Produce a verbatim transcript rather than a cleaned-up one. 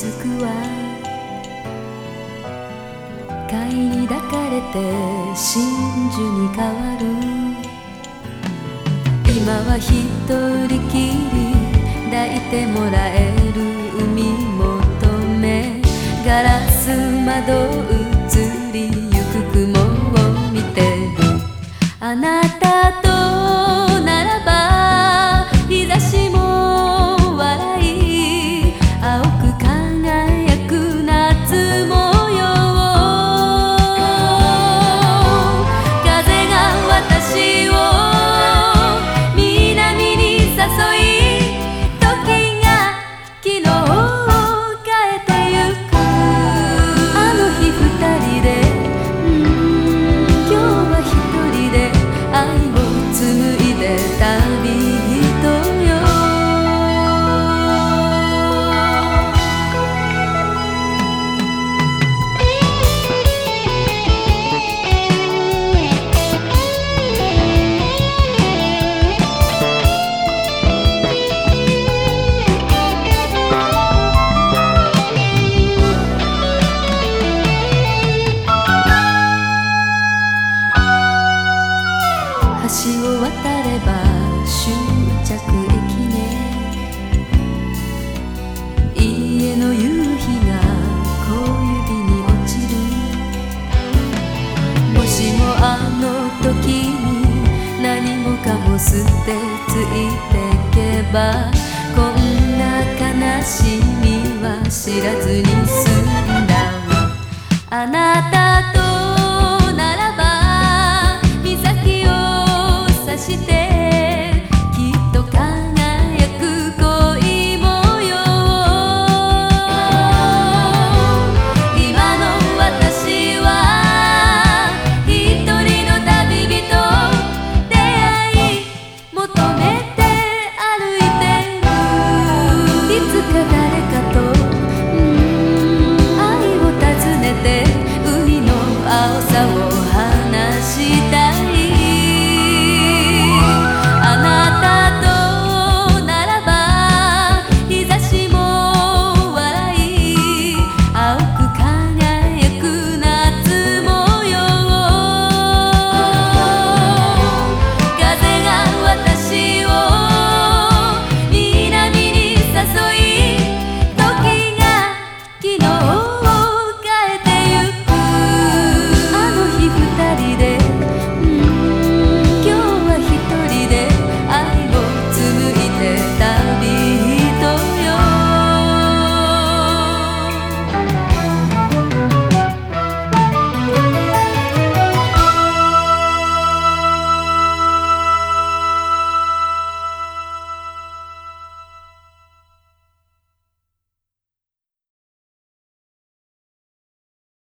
づくわ。貝に抱かれて真珠に変わる。今は一人きり抱いてもらえる海求め、ガラス窓映りゆく雲を見て、あなたとならば日差しも笑い、青く輝く夏模様。風が私を南に誘い、時が昨日を変えてゆく。あの日二人で、うん今日は一人で愛を紡いで旅人よ。橋を渡れば終着駅ね。家の夕日が小指に落ちる。もしもあの時に何もかも捨てついてけば、こんな悲しみは知らず